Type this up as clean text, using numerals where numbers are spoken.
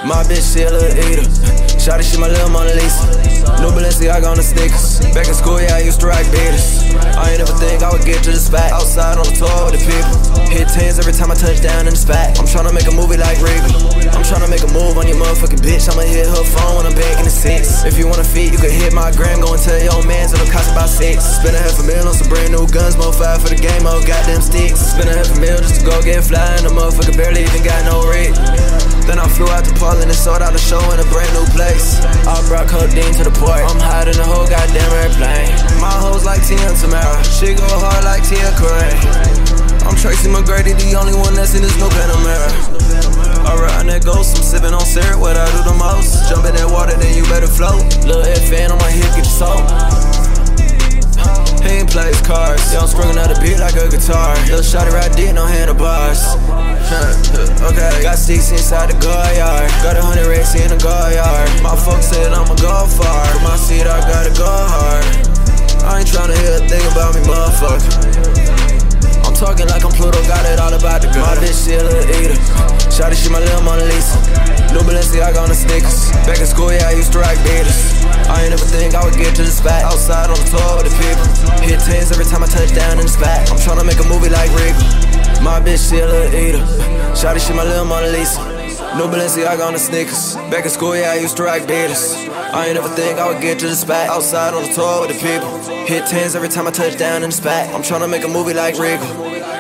My bitch, she a little eater. Shawty, she my little Mona Lisa. New Balenciaga on the sneakers. Back in school, yeah, I used to rock beaters. I ain't ever think I would get to the spot. Outside on the tour with the people. Hit tens every time I touch down in the spot. I'm tryna make a movie like Regal. I'm tryna make a move on your motherfucking bitch. I'ma hit her phone when I'm back in the six. If you want a feat, you can hit my gram. Go and tell your mans it'll cost about $6. Spend $500,000 on some brand new guns. More fire for the game, more goddamn sticks. Spend $500,000 just to go get fly. And the motherfucker barely even got no rig. Then I flew out to Portland and sold out a show in a brand new place. I brought codeine to the port. I'm hot in the whole goddamn airplane. My hoes like Tia and Tamara. She go hard like Tia Correa. I'm Tracy McGrady, the only one that's in this new Panamera. I ride that ghost, I'm sipping on syrup, what I do the most. Jump in that water, then you better float. Lil' FN on my hip, get your soul. He ain't play his cards. Yeah, I'm stringing out a beat like a guitar. Lil' shawty right there, no handlebars. Okay, got sticks inside the guard. Got 100 racks in the guard. My folks said I'ma go far. For my seat, I gotta go hard. I ain't tryna hear a thing about me, motherfucker. I'm talking like I'm Pluto, got it all about the girl. My bitch, she a little eater. Shawty, she my little Mona Lisa. New Balenciaga on the sneakers. Back in school, yeah, I used to rock beaters. I ain't ever think I would get to the spot. Outside on the tour with the people. Hit tens every time I touch down in the spot. I'm tryna make a movie like Regal. My bitch, she a little eater. Shawty, she my little Mona Lisa. New Balenciaga on the sneakers. Back in school, yeah, I used to rock beaters. I ain't ever think I would get to the spot. Outside on the tour with the people. Hit tens every time I touch down in the spot. I'm tryna make a movie like Regal.